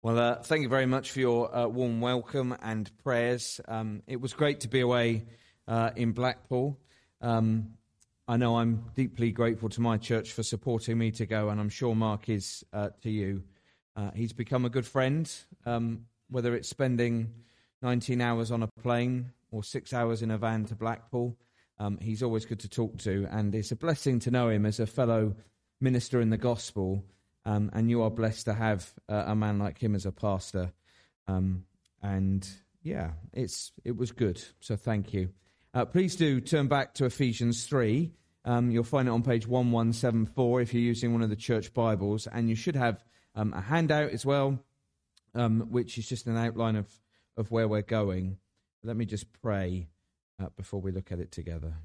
Well, thank you very much for your warm welcome and prayers. It was great to be away in Blackpool. I know I'm deeply grateful to my church for supporting me to go, and I'm sure Mark is to you. He's become a good friend, whether it's spending 19 hours on a plane or 6 hours in a van to Blackpool. He's always good to talk to, and it's a blessing to know him as a fellow minister in the gospel. And you are blessed to have a man like him as a pastor. And yeah, it was good. So thank you. Please do turn back to Ephesians 3. You'll find it on page 1174 if you're using one of the church Bibles. And you should have a handout as well, which is just an outline of where we're going. Let me just pray before we look at it together.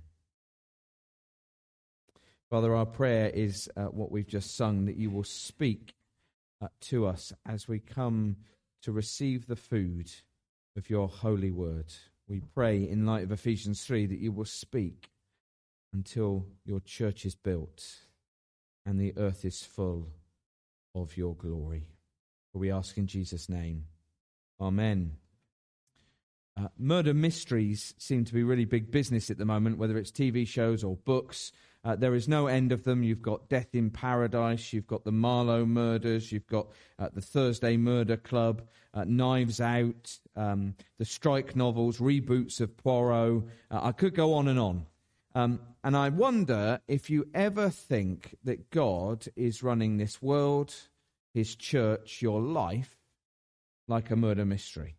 Father, our prayer is what we've just sung, that you will speak to us as we come to receive the food of your holy word. We pray in light of Ephesians 3 that you will speak until your church is built and the earth is full of your glory. For we ask in Jesus' name. Amen. Murder mysteries seem to be really big business at the moment, whether it's TV shows or books. There is no end of them. You've got Death in Paradise, you've got the Marlowe murders, you've got the Thursday Murder Club, Knives Out, the Strike novels, reboots of Poirot. I could go on. And I wonder if you ever think that God is running this world, his church, your life, like a murder mystery.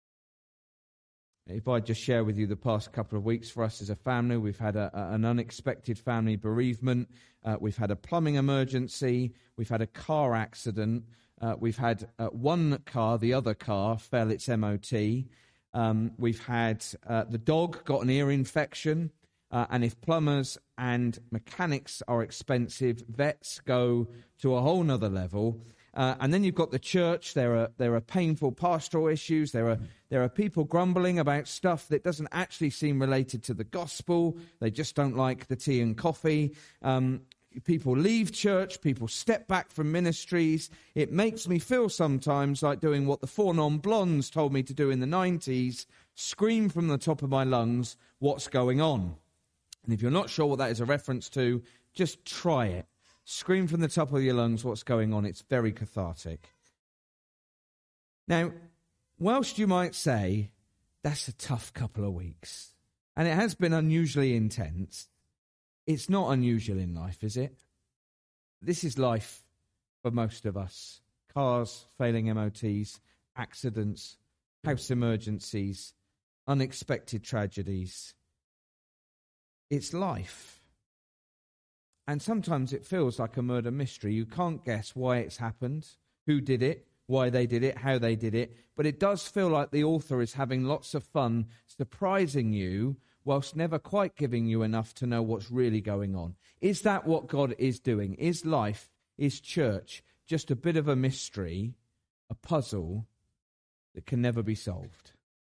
If I just share with you the past couple of weeks for us as a family, we've had an unexpected family bereavement. We've had a plumbing emergency. We've had a car accident. We've had one car, the other car, fell its MOT. We've had the dog got an ear infection. And if plumbers and mechanics are expensive, vets go to a whole nother level. And then you've got the church. There are painful pastoral issues. There are people grumbling about stuff that doesn't actually seem related to the gospel. They just don't like the tea and coffee. People leave church. People step back from ministries. It makes me feel sometimes like doing what the Four Non-Blondes told me to do in the 90s, scream from the top of my lungs, what's going on? And if you're not sure what that is a reference to, just try it. Scream from the top of your lungs what's going on. It's very cathartic. Now, whilst you might say, that's a tough couple of weeks, and it has been unusually intense, it's not unusual in life, is it? This is life for most of us. Cars, failing MOTs, accidents, house emergencies, unexpected tragedies. It's life. And sometimes it feels like a murder mystery. You can't guess why it's happened, who did it, why they did it, how they did it. But it does feel like the author is having lots of fun surprising you whilst never quite giving you enough to know what's really going on. Is that what God is doing? Is life, is church just a bit of a mystery, a puzzle that can never be solved?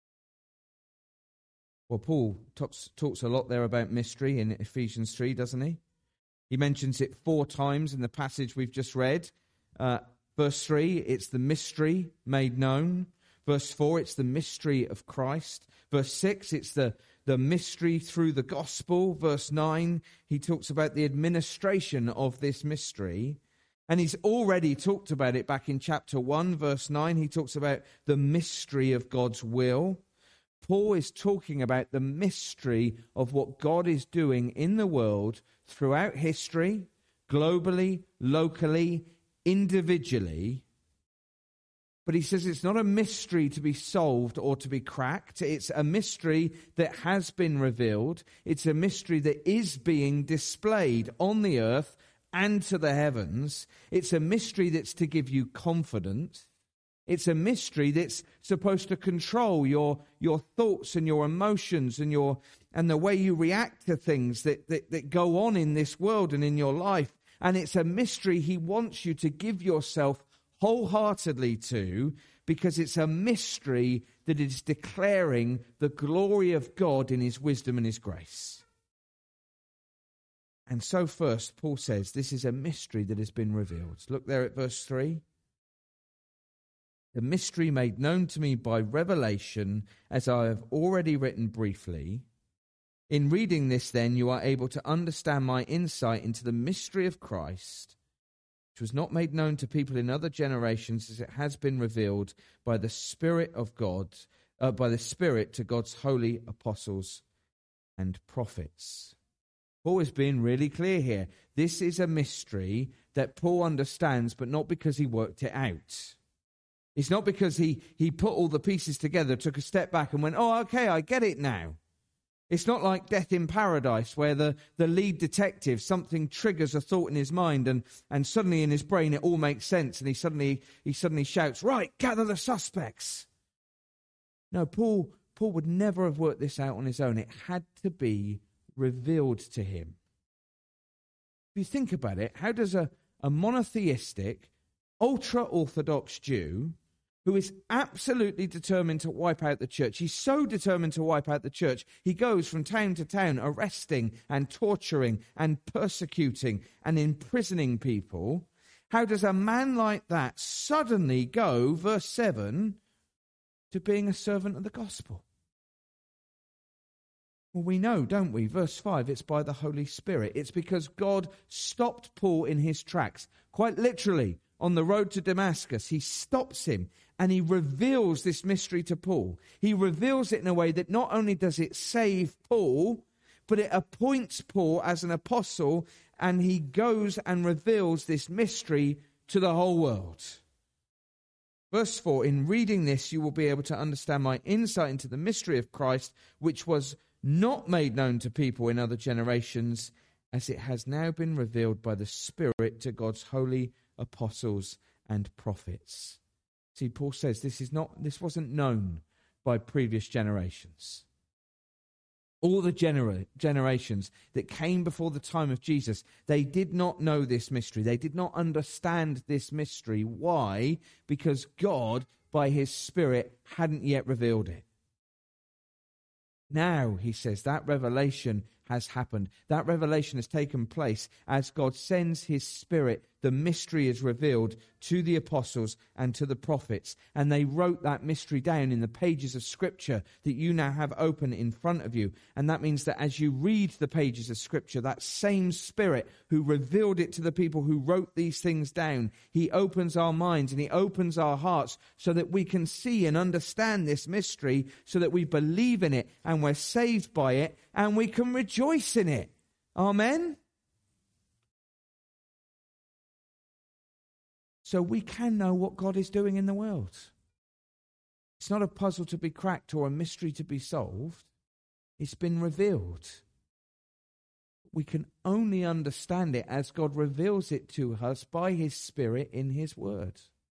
Well, Paul talks a lot there about mystery in Ephesians 3, doesn't he? He mentions it 4 times in the passage we've just read. Verse 3, it's the mystery made known. Verse 4, it's the mystery of Christ. Verse 6, it's the mystery through the gospel. Verse 9, he talks about the administration of this mystery. And he's already talked about it back in chapter 1, verse 9. He talks about the mystery of God's will. Paul is talking about the mystery of what God is doing in the world throughout history, globally, locally, individually. But he says it's not a mystery to be solved or to be cracked. It's a mystery that has been revealed. It's a mystery that is being displayed on the earth and to the heavens. It's a mystery that's to give you confidence. It's a mystery that's supposed to control your thoughts and your emotions and the way you react to things that go on in this world and in your life. And it's a mystery he wants you to give yourself wholeheartedly to, because it's a mystery that is declaring the glory of God in his wisdom and his grace. And so first, Paul says, this is a mystery that has been revealed. Look there at verse 3. the mystery made known to me by revelation, as I have already written briefly. In reading this, then, you are able to understand my insight into the mystery of Christ, which was not made known to people in other generations, as it has been revealed by the Spirit of God, by the Spirit to God's holy apostles and prophets. Paul is being really clear here. This is a mystery that Paul understands, but not because he worked it out. It's not because he put all the pieces together, took a step back and went, oh, okay, I get it now. It's not like Death in Paradise, where the lead detective, something triggers a thought in his mind and suddenly in his brain it all makes sense and he suddenly shouts, right, gather the suspects. No, Paul would never have worked this out on his own. It had to be revealed to him. If you think about it, how does a monotheistic, ultra-Orthodox Jew who is absolutely determined to wipe out the church, he's so determined to wipe out the church, he goes from town to town arresting and torturing and persecuting and imprisoning people. How does a man like that suddenly go, verse 7, to being a servant of the gospel? Well, we know, don't we? Verse 5, it's by the Holy Spirit. It's because God stopped Paul in his tracks. Quite literally, on the road to Damascus, he stops him and he reveals this mystery to Paul. He reveals it in a way that not only does it save Paul, but it appoints Paul as an apostle, and he goes and reveals this mystery to the whole world. Verse 4, in reading this, you will be able to understand my insight into the mystery of Christ, which was not made known to people in other generations, as it has now been revealed by the Spirit to God's holy apostles and prophets. See, Paul says this wasn't known by previous generations. All the generations that came before the time of Jesus, they did not know this mystery. They did not understand this mystery. Why? Because God, by his Spirit, hadn't yet revealed it. Now, he says, that revelation has happened. That revelation has taken place as God sends his Spirit. The mystery is revealed to the apostles and to the prophets. And they wrote that mystery down in the pages of Scripture that you now have open in front of you. And that means that as you read the pages of Scripture, that same Spirit who revealed it to the people who wrote these things down, he opens our minds and he opens our hearts so that we can see and understand this mystery, so that we believe in it and we're saved by it and we can rejoice in it. Amen? So we can know what God is doing in the world. It's not a puzzle to be cracked or a mystery to be solved. It's been revealed. We can only understand it as God reveals it to us by his Spirit in his word.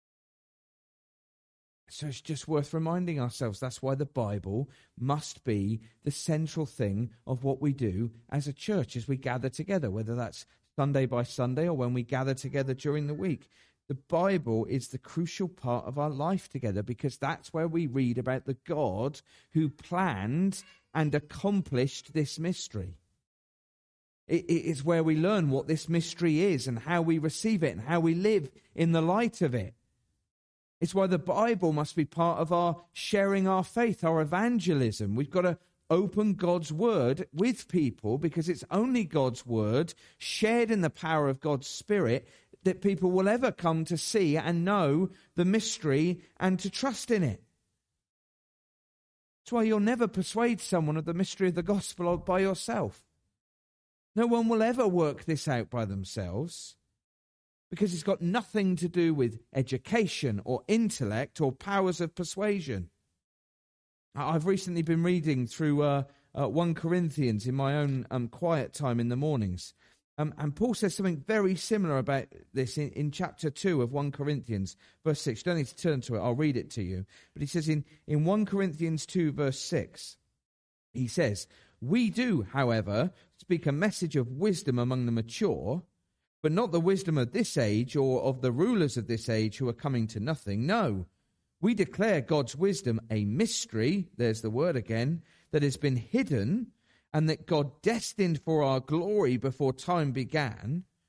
So it's just worth reminding ourselves that's why the Bible must be the central thing of what we do as a church as we gather together, whether that's Sunday by Sunday or when we gather together during the week. The Bible is the crucial part of our life together because that's where we read about the God who planned and accomplished this mystery. It is where we learn what this mystery is and how we receive it and how we live in the light of it. It's why the Bible must be part of our sharing our faith, our evangelism. We've got to open God's word with people because it's only God's word shared in the power of God's Spirit that people will ever come to see and know the mystery and to trust in it. That's why you'll never persuade someone of the mystery of the gospel by yourself. No one will ever work this out by themselves because it's got nothing to do with education or intellect or powers of persuasion. I've recently been reading through 1 Corinthians in my own quiet time in the mornings. And Paul says something very similar about this in chapter 2 of 1 Corinthians, verse 6. You don't need to turn to it, I'll read it to you. But he says in 1 Corinthians 2, verse 6, he says, "We do, however, speak a message of wisdom among the mature, but not the wisdom of this age or of the rulers of this age who are coming to nothing. No, we declare God's wisdom a mystery," there's the word again, "that has been hidden, and that God destined for our glory before time began.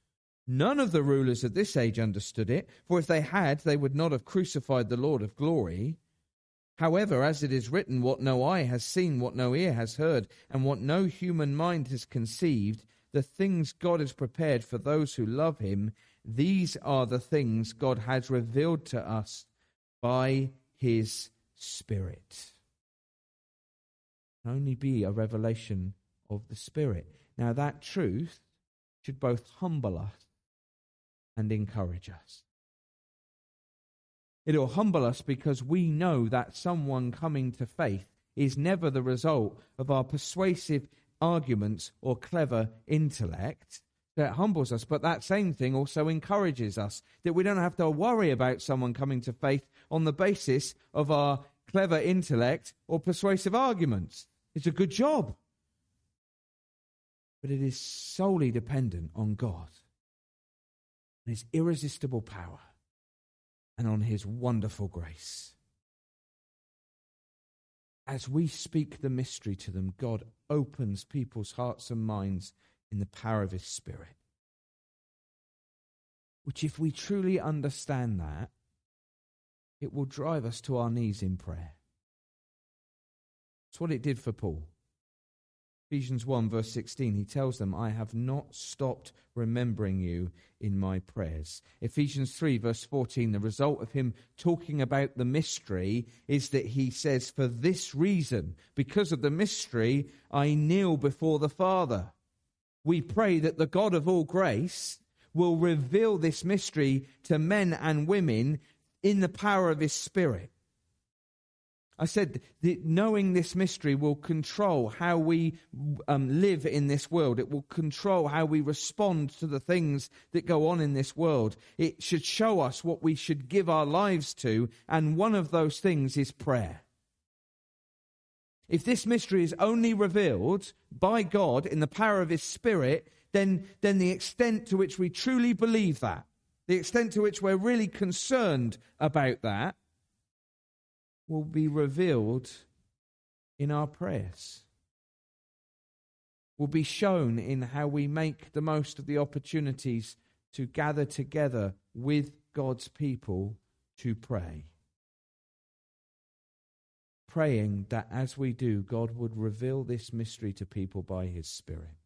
None of the rulers of this age understood it, for if they had, they would not have crucified the Lord of glory. However, as it is written, what no eye has seen, what no ear has heard, and what no human mind has conceived, the things God has prepared for those who love him, these are the things God has revealed to us by his Spirit. It can only be a revelation of the Spirit. Now that truth should both humble us and encourage us. It'll humble us because we know that someone coming to faith is never the result of our persuasive arguments or clever intellect. That humbles us, but that same thing also encourages us, that we don't have to worry about someone coming to faith on the basis of our clever intellect or persuasive arguments. It's a good job. But it is solely dependent on God, his irresistible power, and on his wonderful grace. As we speak the mystery to them, God opens people's hearts and minds in the power of his Spirit. Which, if we truly understand that, it will drive us to our knees in prayer. It's what it did for Paul. Ephesians 1 verse 16, he tells them, I have not stopped remembering you in my prayers. Ephesians 3 verse 14, the result of him talking about the mystery is that he says, for this reason, because of the mystery, I kneel before the Father. We pray that the God of all grace will reveal this mystery to men and women in the power of his Spirit. I said that knowing this mystery will control how we live in this world. It will control how we respond to the things that go on in this world. It should show us what we should give our lives to, and one of those things is prayer. If this mystery is only revealed by God in the power of his Spirit, then the extent to which we truly believe that, the extent to which we're really concerned about that, will be revealed in our prayers. Will be shown in how we make the most of the opportunities to gather together with God's people to pray. Praying that as we do, God would reveal this mystery to people by his Spirit.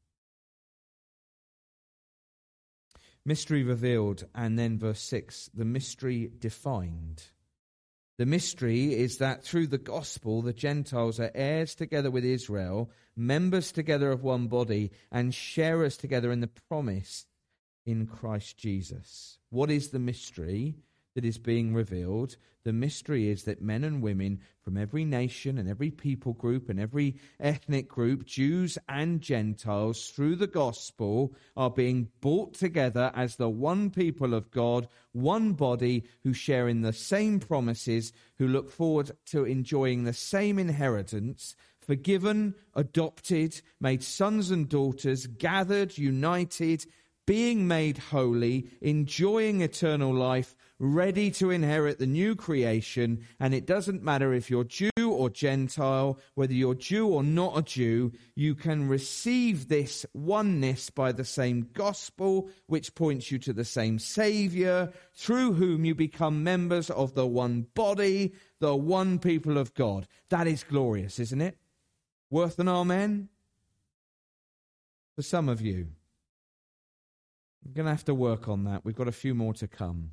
Mystery revealed, and then verse 6, the mystery defined. The mystery is that through the gospel, the Gentiles are heirs together with Israel, members together of one body, and sharers together in the promise in Christ Jesus. What is the mystery that is being revealed? The mystery is that men and women from every nation and every people group and every ethnic group, Jews and Gentiles, through the gospel are being brought together as the one people of God, one body, who share in the same promises, who look forward to enjoying the same inheritance, forgiven, adopted, made sons and daughters, gathered, united, being made holy, enjoying eternal life, ready to inherit the new creation. And it doesn't matter if you're Jew or Gentile, whether you're Jew or not a Jew, you can receive this oneness by the same gospel, which points you to the same Savior, through whom you become members of the one body, the one people of God. That is glorious, isn't it? Worth an amen? For some of you. We're going to have to work on that. We've got a few more to come.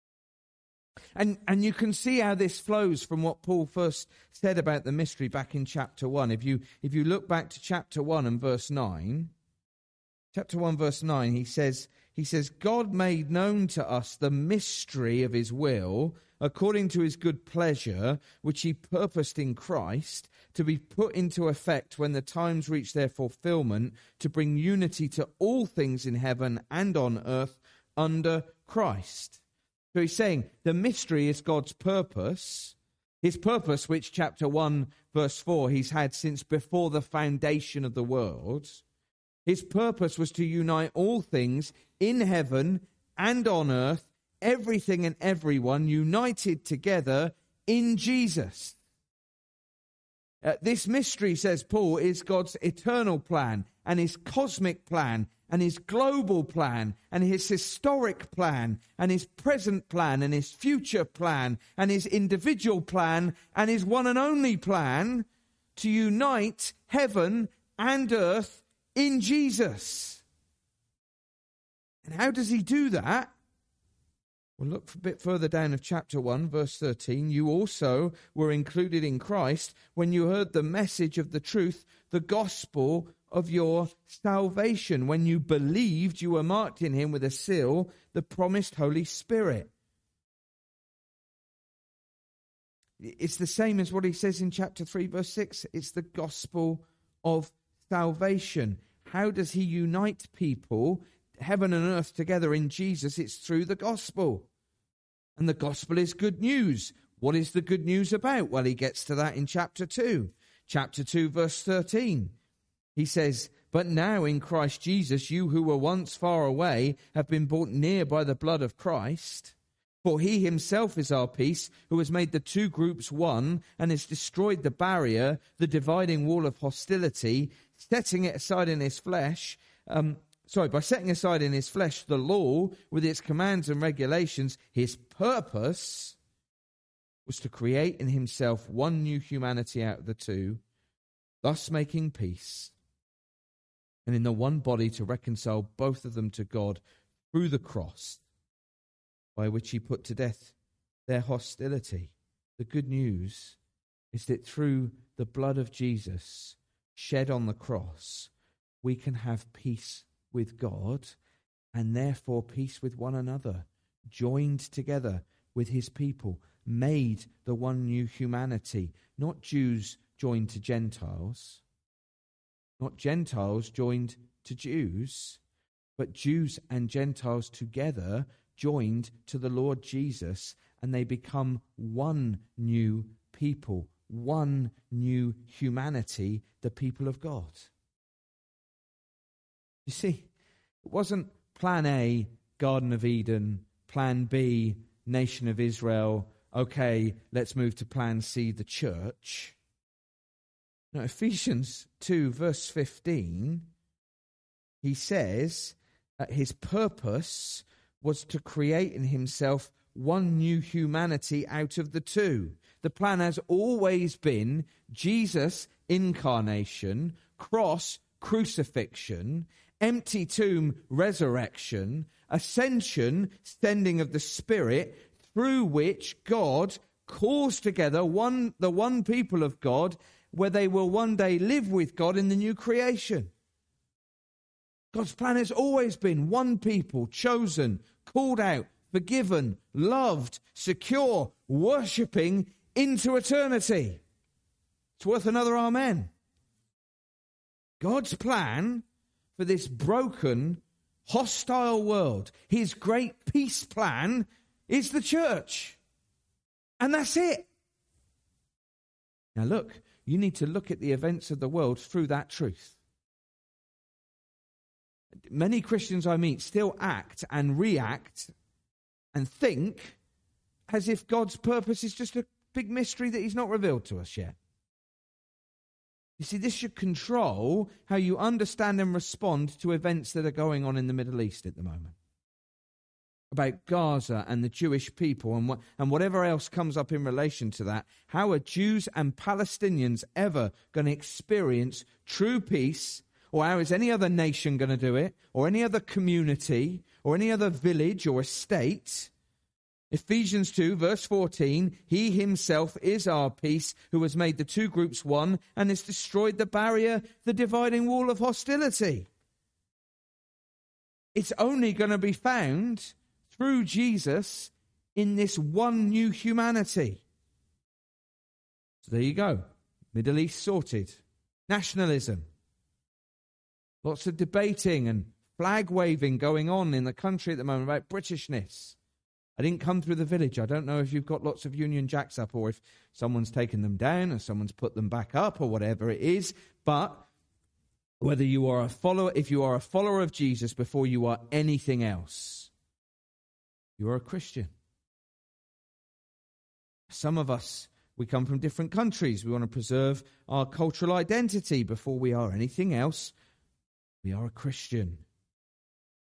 And you can see how this flows from what Paul first said about the mystery back in chapter 1. If you look back to chapter 1 and verse 9, chapter 1 verse 9, he says, God made known to us the mystery of his will, according to his good pleasure, which he purposed in Christ, to be put into effect when the times reach their fulfillment, to bring unity to all things in heaven and on earth under Christ. So he's saying the mystery is God's purpose, his purpose, which chapter 1 verse 4 he's had since before the foundation of the world. His purpose was to unite all things in heaven and on earth, everything and everyone united together in Jesus. This mystery, says Paul, is God's eternal plan and his cosmic plan and his global plan and his historic plan and his present plan and his future plan and his individual plan and his one and only plan to unite heaven and earth in Jesus. And how does he do that? Well, look a bit further down of chapter 1, verse 13. You also were included in Christ when you heard the message of the truth, the gospel of your salvation. When you believed, you were marked in him with a seal, the promised Holy Spirit. It's the same as what he says in chapter 3, verse 6. It's the gospel of salvation. How does he unite people, heaven and earth, together in Jesus? It's through the gospel. And the gospel is good news. What is the good news about? Well, he gets to that in chapter 2. Chapter 2, verse 13. He says, but now in Christ Jesus, you who were once far away have been brought near by the blood of Christ. For he himself is our peace, who has made the two groups one and has destroyed the barrier, the dividing wall of hostility, setting it aside in his flesh. By setting aside in his flesh the law with its commands and regulations. His purpose was to create in himself one new humanity out of the two, thus making peace, and in the one body to reconcile both of them to God through the cross, by which he put to death their hostility. The good news is that through the blood of Jesus shed on the cross, we can have peace with God and therefore peace with one another, joined together with his people, made the one new humanity, not Jews joined to Gentiles, not Gentiles joined to Jews, but Jews and Gentiles together joined to the Lord Jesus, and they become one new people, one new humanity, the people of God. You see, it wasn't plan A, Garden of Eden, plan B, nation of Israel, okay, let's move to plan C, the church. No, Ephesians 2, verse 15, he says that his purpose was to create in himself one new humanity out of the two. The plan has always been Jesus, incarnation, cross, crucifixion, empty tomb, resurrection, ascension, sending of the Spirit, through which God calls together the one people of God, where they will one day live with God in the new creation. God's plan has always been one people, chosen, called out, forgiven, loved, secure, worshipping into eternity. It's worth another amen. God's plan for this broken, hostile world, his great peace plan, is the church. And that's it. Now look, you need to look at the events of the world through that truth. Many Christians I meet still act and react and think as if God's purpose is just a big mystery that he's not revealed to us yet. You see, this should control how you understand and respond to events that are going on in the Middle East at the moment. About Gaza and the Jewish people and whatever else comes up in relation to that. How are Jews and Palestinians ever going to experience true peace? Or how is any other nation going to do it? Or any other community? Or any other village or estate? Ephesians 2, verse 14, he himself is our peace, who has made the two groups one and has destroyed the barrier, the dividing wall of hostility. It's only going to be found through Jesus in this one new humanity. So there you go. Middle East sorted. Nationalism. Lots of debating and flag waving going on in the country at the moment about Britishness. I didn't come through the village. I don't know if you've got lots of Union Jacks up or if someone's taken them down or someone's put them back up or whatever it is. But whether you are a follower, if you are a follower of Jesus before you are anything else, you are a Christian. Some of us, we come from different countries. We want to preserve our cultural identity before we are anything else. We are a Christian.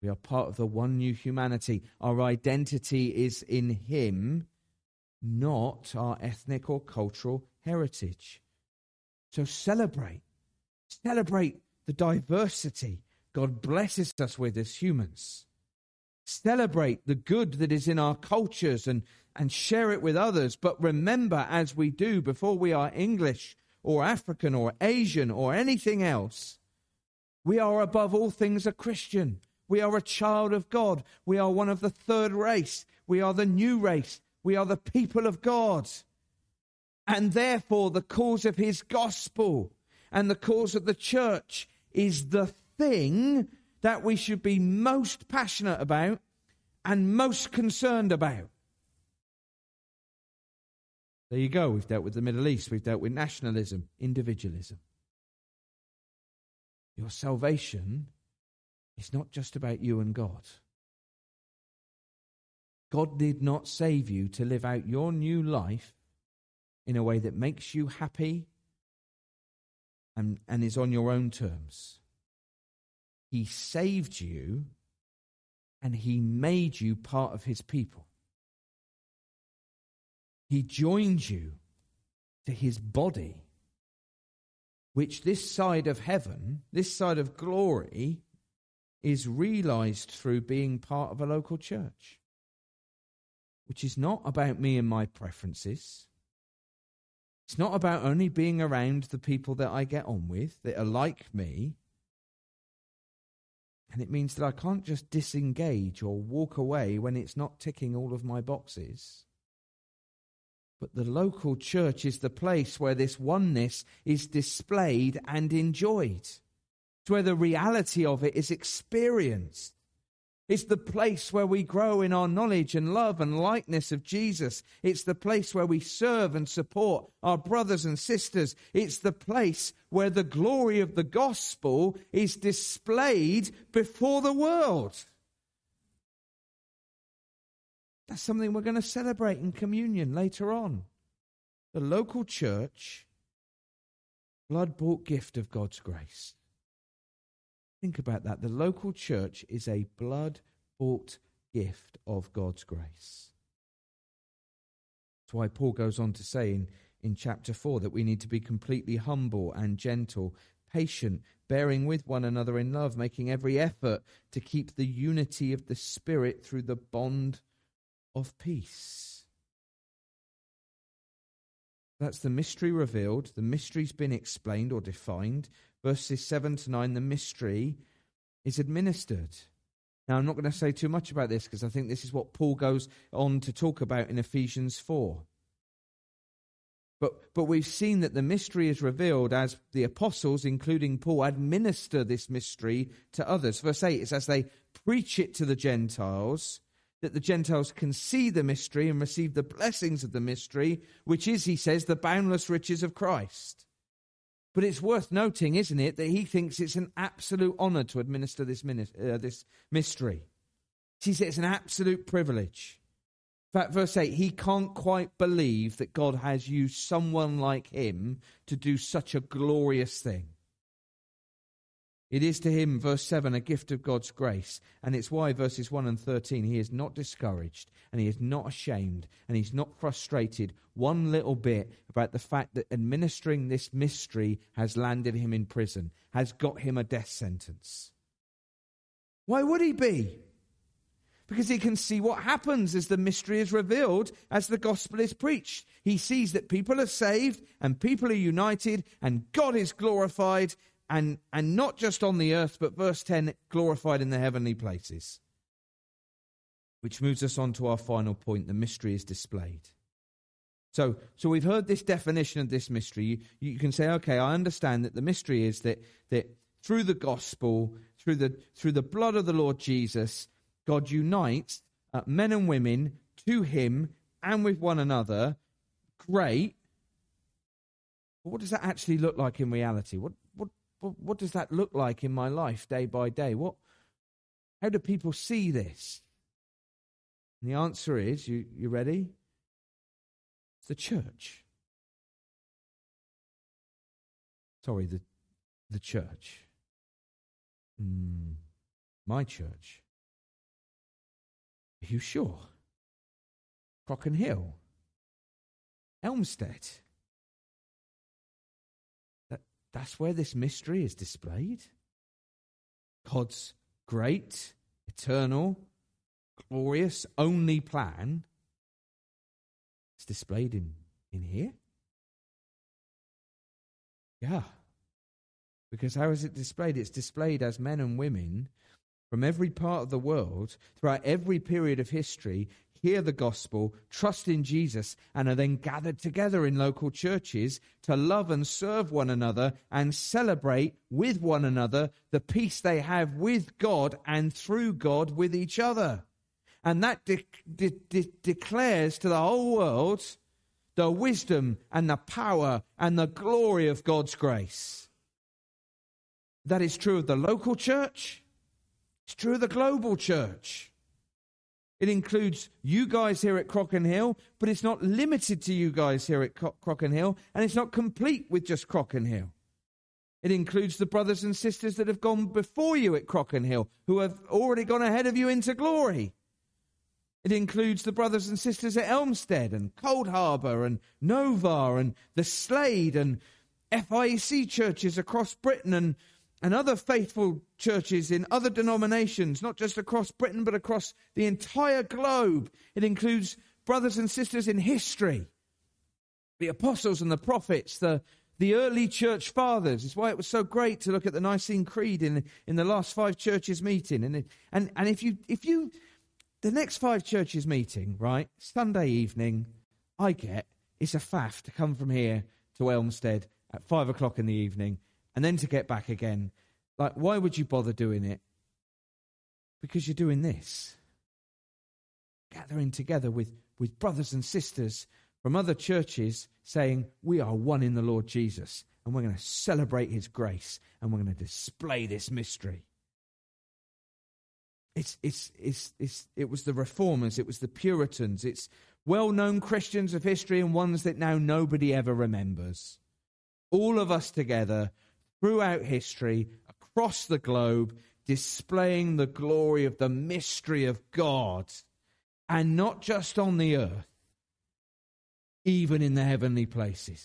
We are part of the one new humanity. Our identity is in him, not our ethnic or cultural heritage. So celebrate the diversity God blesses us with as humans. Celebrate the good that is in our cultures and share it with others. But remember, as we do, before we are English or African or Asian or anything else, we are above all things a Christian. We are a child of God. We are one of the third race. We are the new race. We are the people of God. And therefore, the cause of his gospel and the cause of the church is the thing that we should be most passionate about and most concerned about. There you go. We've dealt with the Middle East. We've dealt with nationalism, individualism. Your salvation is not just about you and God. God did not save you to live out your new life in a way that makes you happy and is on your own terms. He saved you and he made you part of his people. He joined you to his body, which this side of heaven, this side of glory, is realized through being part of a local church, which is not about me and my preferences. It's not about only being around the people that I get on with, that are like me. And it means that I can't just disengage or walk away when it's not ticking all of my boxes. But the local church is the place where this oneness is displayed and enjoyed. It's where the reality of it is experienced. It's the place where we grow in our knowledge and love and likeness of Jesus. It's the place where we serve and support our brothers and sisters. It's the place where the glory of the gospel is displayed before the world. That's something we're going to celebrate in communion later on. The local church, blood-bought gift of God's grace. Think about that. The local church is a blood-bought gift of God's grace. That's why Paul goes on to say in chapter 4 that we need to be completely humble and gentle, patient, bearing with one another in love, making every effort to keep the unity of the Spirit through the bond of peace. That's the mystery revealed. The mystery's been explained or defined. Verses 7 to 9, the mystery is administered. Now, I'm not going to say too much about this because I think this is what Paul goes on to talk about in Ephesians 4. But we've seen that the mystery is revealed as the apostles, including Paul, administer this mystery to others. Verse 8 is as they preach it to the Gentiles, that the Gentiles can see the mystery and receive the blessings of the mystery, which is, he says, the boundless riches of Christ. But it's worth noting, isn't it, that he thinks it's an absolute honor to administer this mystery. He says it's an absolute privilege. In fact, verse 8, he can't quite believe that God has used someone like him to do such a glorious thing. It is to him, verse 7, a gift of God's grace. And it's why, verses 1 and 13, he is not discouraged and he is not ashamed and he's not frustrated one little bit about the fact that administering this mystery has landed him in prison, has got him a death sentence. Why would he be? Because he can see what happens as the mystery is revealed, as the gospel is preached. He sees that people are saved and people are united and God is glorified. And not just on the earth, but verse 10, glorified in the heavenly places. Which moves us on to our final point, the mystery is displayed. So we've heard this definition of this mystery. You can say, okay, I understand that the mystery is that through the gospel, through the blood of the Lord Jesus, God unites men and women to him and with one another. Great. But what does that actually look like in reality? What does that look like in my life day by day? How do people see this? And the answer is, you ready? It's the church. Sorry, the church. My church. you sure? Crockenhill? Elmstead? That's where this mystery is displayed? God's great, eternal, glorious, only plan is displayed in here? Yeah. Because how is it displayed? It's displayed as men and women from every part of the world, throughout every period of history, hear the gospel, trust in Jesus, and are then gathered together in local churches to love and serve one another and celebrate with one another the peace they have with God and through God with each other. And that declares to the whole world the wisdom and the power and the glory of God's grace. That is true of the local church. It's true of the global church. It includes you guys here at Crockenhill, but it's not limited to you guys here at Crockenhill, and it's not complete with just Crockenhill. It includes the brothers and sisters that have gone before you at Crockenhill, who have already gone ahead of you into glory. It includes the brothers and sisters at Elmstead and Cold Harbour and Nova and the Slade and FIEC churches across Britain and other faithful churches in other denominations, not just across Britain, but across the entire globe. It includes brothers and sisters in history, the apostles and the prophets, the early church fathers. It's why it was so great to look at the Nicene Creed in the last 5 churches meeting. And if you the next 5 churches meeting, right, Sunday evening, it's a faff to come from here to Elmstead at 5 o'clock in the evening, and then to get back again. Like, why would you bother doing it? Because you're doing this. Gathering together with brothers and sisters from other churches saying, we are one in the Lord Jesus, and we're going to celebrate his grace, and we're going to display this mystery. It was the Reformers, it was the Puritans, it's well-known Christians of history and ones that now nobody ever remembers. All of us together throughout history, across the globe, displaying the glory of the mystery of God, and not just on the earth, even in the heavenly places.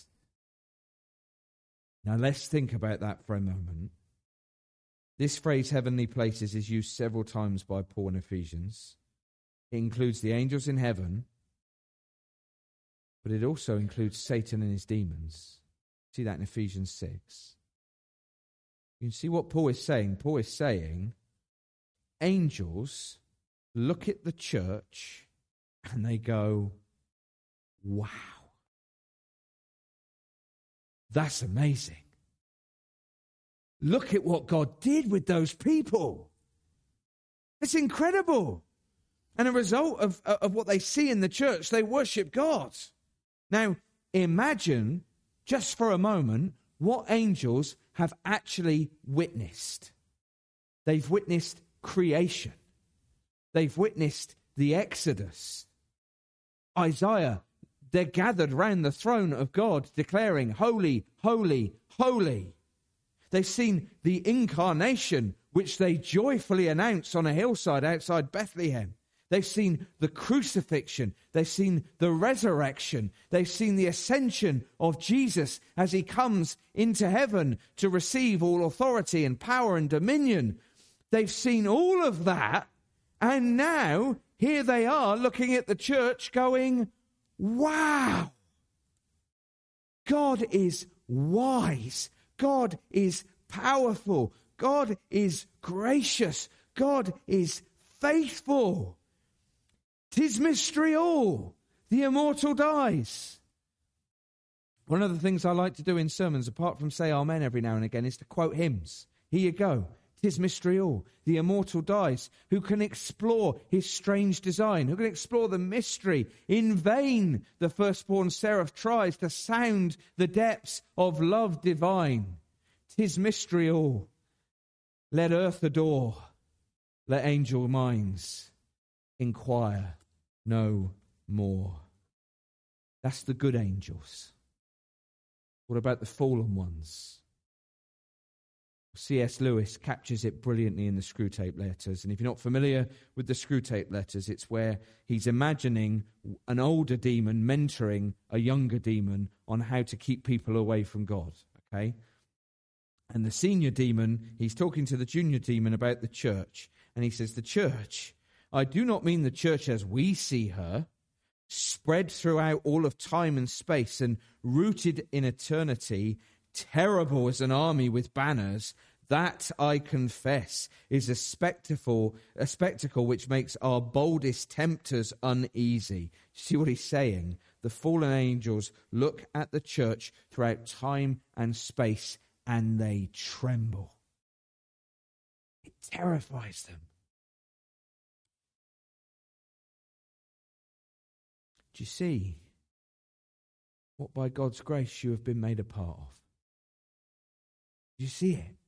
Now let's think about that for a moment. This phrase, heavenly places, is used several times by Paul in Ephesians. It includes the angels in heaven, but it also includes Satan and his demons. See that in Ephesians 6. You can see what Paul is saying. Paul is saying, angels look at the church and they go, wow, that's amazing. Look at what God did with those people. It's incredible. And a result of what they see in the church, they worship God. Now, imagine, just for a moment, what angels have actually witnessed. They've witnessed creation. They've witnessed the Exodus. Isaiah, they're gathered round the throne of God declaring, holy, holy, holy. They've seen the incarnation, which they joyfully announce on a hillside outside Bethlehem. They've seen the crucifixion. They've seen the resurrection. They've seen the ascension of Jesus as he comes into heaven to receive all authority and power and dominion. They've seen all of that. And now, here they are looking at the church going, wow, God is wise. God is powerful. God is gracious. God is faithful. 'Tis mystery all. The immortal dies. One of the things I like to do in sermons, apart from say amen every now and again, is to quote hymns. Here you go. 'Tis mystery all. The immortal dies. Who can explore his strange design? Who can explore the mystery? In vain the firstborn seraph tries to sound the depths of love divine. 'Tis mystery all. Let earth adore. Let angel minds inquire no more. That's the good angels. What about the fallen ones? C.S. Lewis captures it brilliantly in the Screwtape Letters. And if you're not familiar with the Screwtape Letters, it's where he's imagining an older demon mentoring a younger demon on how to keep people away from God. Okay? And the senior demon, he's talking to the junior demon about the church. And he says, the church, I do not mean the church as we see her, spread throughout all of time and space and rooted in eternity, terrible as an army with banners. That, I confess, is a spectacle which makes our boldest tempters uneasy. See what he's saying? The fallen angels look at the church throughout time and space and they tremble. It terrifies them. Do you see what by God's grace you have been made a part of? Do you see it?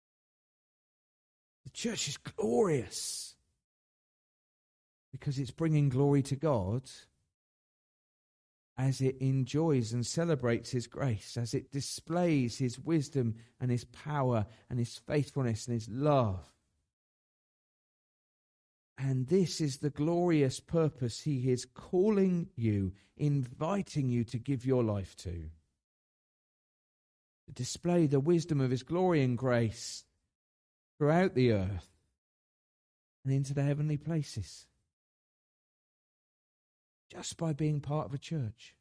The church is glorious because it's bringing glory to God as it enjoys and celebrates his grace, as it displays his wisdom and his power and his faithfulness and his love. And this is the glorious purpose he is calling you, inviting you to give your life to display the wisdom of his glory and grace throughout the earth and into the heavenly places. Just by being part of a church.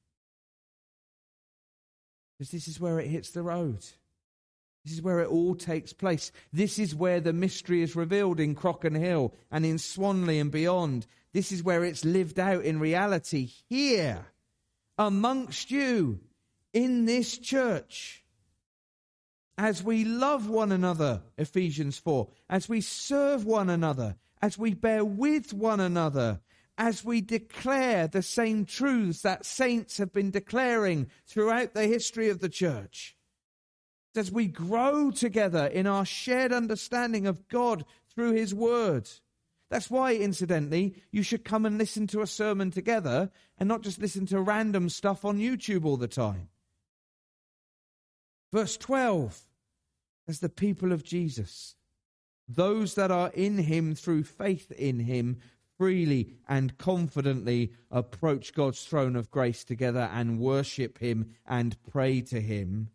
Because this is where it hits the road. This is where it all takes place. This is where the mystery is revealed in Crochan Hill and in Swanley and beyond. This is where it's lived out in reality here, amongst you, in this church. As we love one another, Ephesians 4, as we serve one another, as we bear with one another, as we declare the same truths that saints have been declaring throughout the history of the church. As we grow together in our shared understanding of God through his word. That's why, incidentally, you should come and listen to a sermon together and not just listen to random stuff on YouTube all the time. Verse 12, as the people of Jesus, those that are in him through faith in him, freely and confidently approach God's throne of grace together and worship him and pray to him.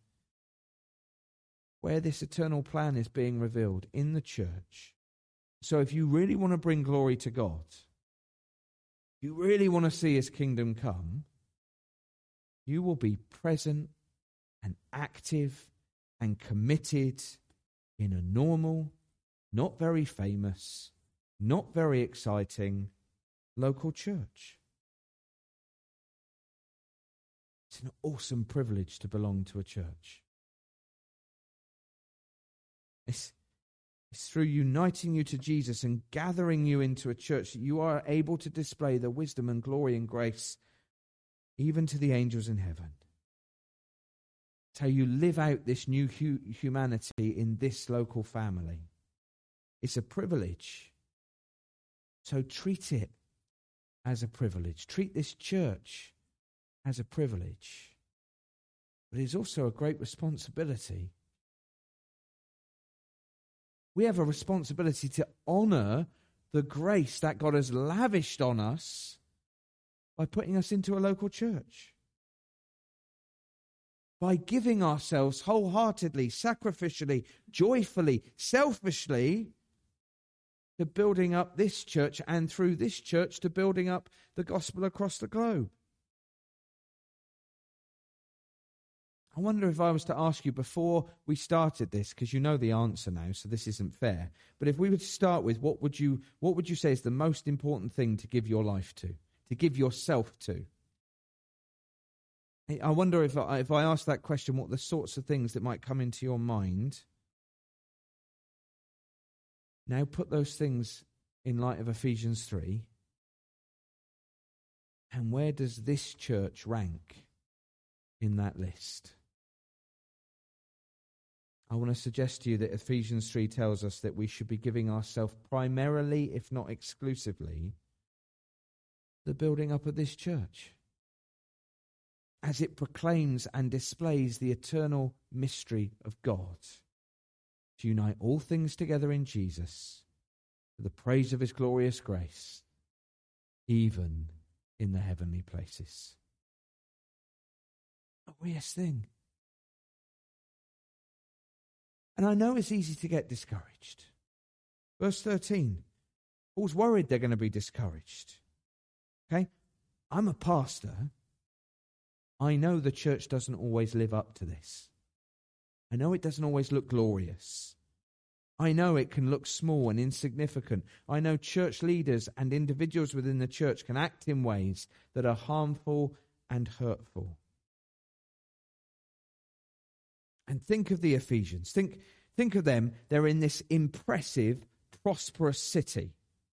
Where this eternal plan is being revealed in the church. So if you really want to bring glory to God, you really want to see his kingdom come, you will be present and active and committed in a normal, not very famous, not very exciting local church. It's an awesome privilege to belong to a church. It's through uniting you to Jesus and gathering you into a church that you are able to display the wisdom and glory and grace even to the angels in heaven. It's how you live out this new humanity in this local family. It's a privilege. So treat it as a privilege. Treat this church as a privilege. But it's also a great responsibility. We have a responsibility to honor the grace that God has lavished on us by putting us into a local church. By giving ourselves wholeheartedly, sacrificially, joyfully, selfishly to building up this church and through this church to building up the gospel across the globe. I wonder if I was to ask you before we started this, because you know the answer now, so this isn't fair. But if we were to start with, what would you say is the most important thing to give your life to give yourself to? I wonder if I ask that question, what the sorts of things that might come into your mind. Now put those things in light of Ephesians 3. And where does this church rank in that list? I want to suggest to you that Ephesians 3 tells us that we should be giving ourselves primarily, if not exclusively, the building up of this church as it proclaims and displays the eternal mystery of God. to unite all things together in Jesus for the praise of his glorious grace, even in the heavenly places. A glorious thing. And I know it's easy to get discouraged. Verse 13, Paul's worried they're going to be discouraged. Okay? I'm a pastor. I know the church doesn't always live up to this. I know it doesn't always look glorious. I know it can look small and insignificant. I know church leaders and individuals within the church can act in ways that are harmful and hurtful. And think of the Ephesians. Think of them. They're in this impressive, prosperous city.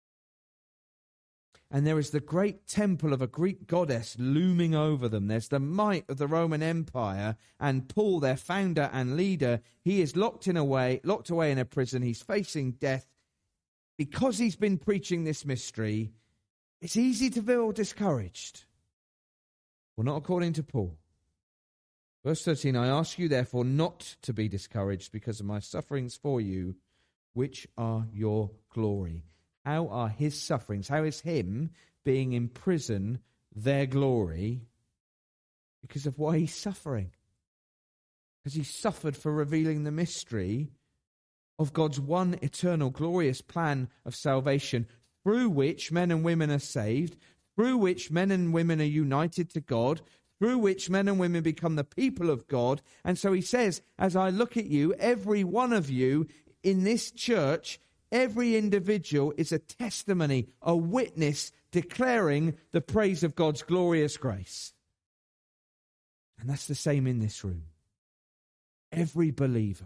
And there is the great temple of a Greek goddess looming over them. There's the might of the Roman Empire. And Paul, their founder and leader, he is locked away in a prison. He's facing death. Because he's been preaching this mystery, it's easy to feel discouraged. Well, not according to Paul. Verse 13, I ask you therefore not to be discouraged because of my sufferings for you, which are your glory. How are his sufferings, how is him being in prison their glory? Because of why he's suffering. Because he suffered for revealing the mystery of God's one eternal glorious plan of salvation, through which men and women are saved, through which men and women are united to God, through which men and women become the people of God. And so he says, as I look at you, every one of you in this church, every individual is a testimony, a witness declaring the praise of God's glorious grace. And that's the same in this room. Every believer,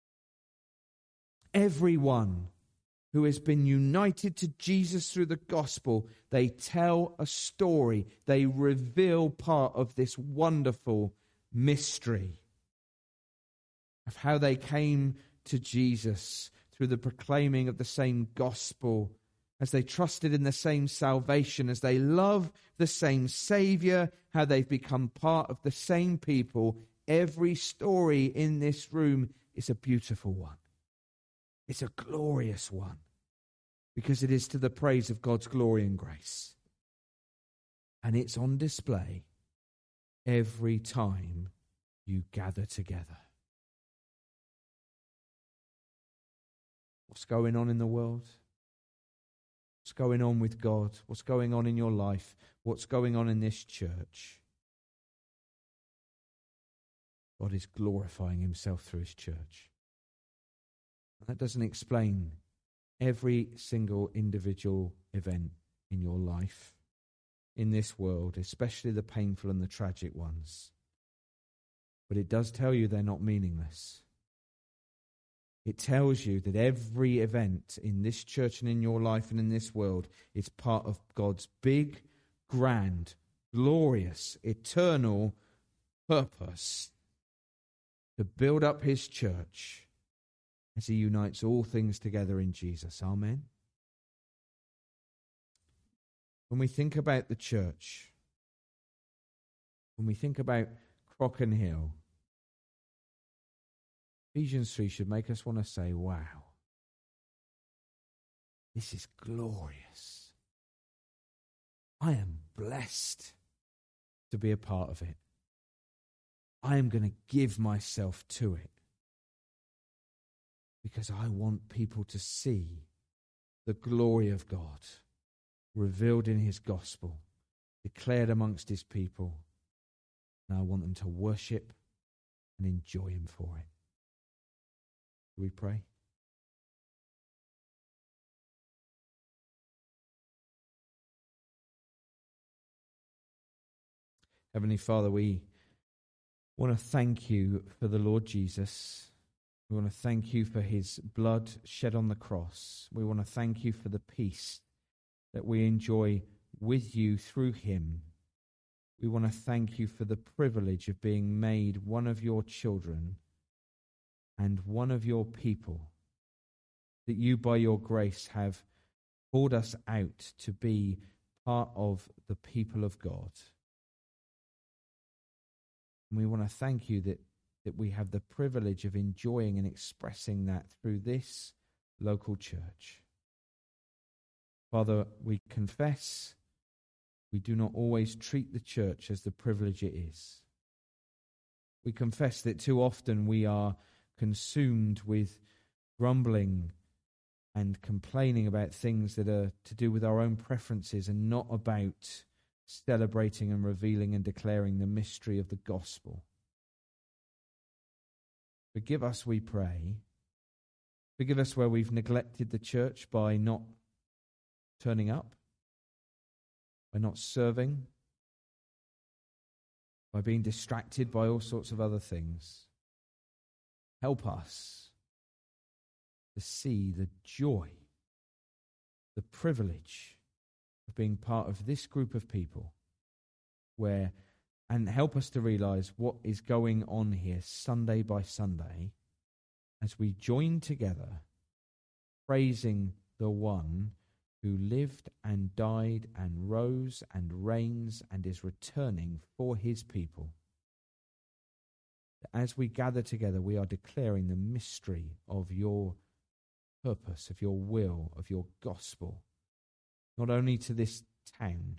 everyone who has been united to Jesus through the gospel, they tell a story. They reveal part of this wonderful mystery of how they came to Jesus through the proclaiming of the same gospel, as they trusted in the same salvation, as they love the same Savior, how they've become part of the same people. Every story in this room is a beautiful one. It's a glorious one, because it is to the praise of God's glory and grace. And it's on display every time you gather together. What's going on in the world? What's going on with God? What's going on in your life? What's going on in this church? God is glorifying himself through his church. That doesn't explain every single individual event in your life, in this world, especially the painful and the tragic ones. But it does tell you they're not meaningless. It tells you that every event in this church and in your life and in this world is part of God's big, grand, glorious, eternal purpose to build up his church as he unites all things together in Jesus. Amen. When we think about the church, when we think about Crockenhill, Ephesians 3 should make us want to say, wow, this is glorious. I am blessed to be a part of it. I am going to give myself to it, because I want people to see the glory of God revealed in his gospel, declared amongst his people. And I want them to worship and enjoy him for it. Do we pray? Heavenly Father, we want to thank you for the Lord Jesus. We want to thank you for his blood shed on the cross. We want to thank you for the peace that we enjoy with you through him. We want to thank you for the privilege of being made one of your children and one of your people, that you by your grace have called us out to be part of the people of God. And we want to thank you that that we have the privilege of enjoying and expressing that through this local church. Father, we confess we do not always treat the church as the privilege it is. We confess that too often we are consumed with grumbling and complaining about things that are to do with our own preferences and not about celebrating and revealing and declaring the mystery of the gospel. Forgive us, we pray. Forgive us where we've neglected the church by not turning up, by not serving, by being distracted by all sorts of other things. Help us to see the joy, the privilege of being part of this group of people and help us to realize what is going on here Sunday by Sunday as we join together praising the one who lived and died and rose and reigns and is returning for his people. As we gather together, we are declaring the mystery of your purpose, of your will, of your gospel, not only to this town,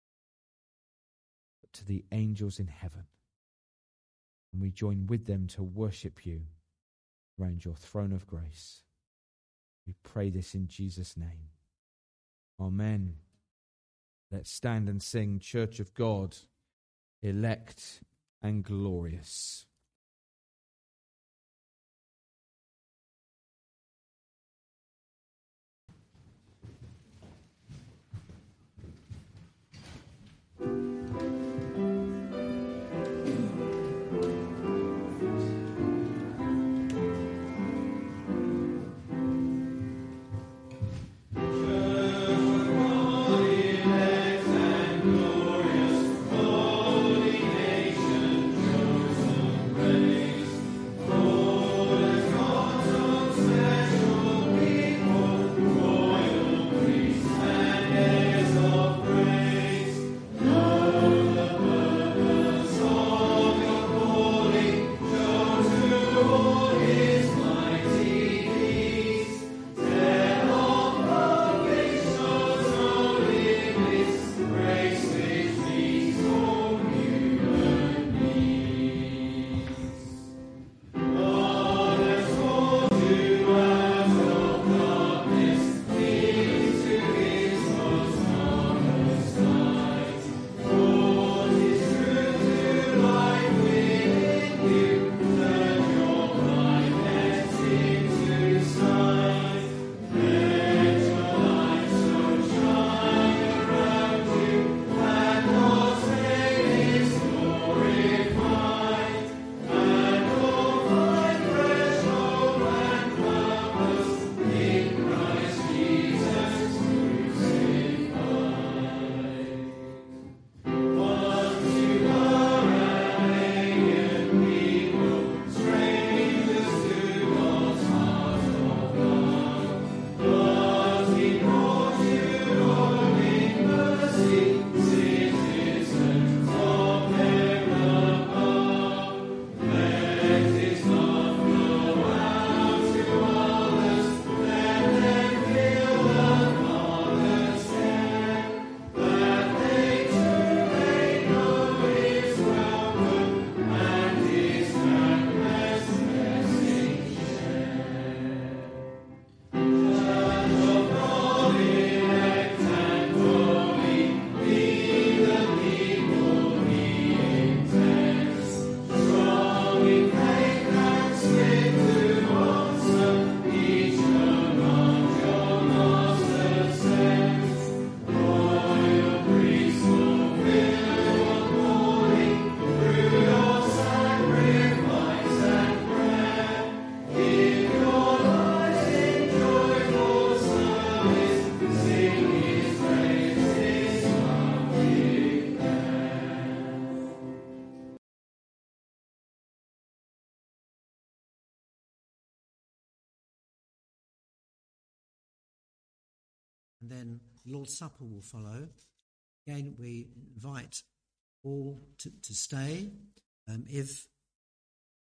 but to the angels in heaven. And we join with them to worship you around your throne of grace. We pray this in Jesus' name. Amen. Let's stand and sing Church of God, elect and glorious. And then Lord's Supper will follow. Again, we invite all to stay if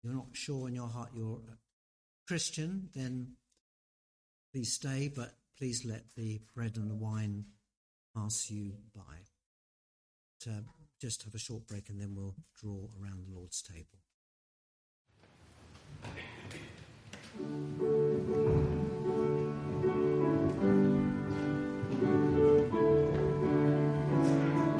you're not sure in your heart you're a Christian, then please stay, but please let the bread and the wine pass you by. Just have a short break and then we'll draw around the Lord's table.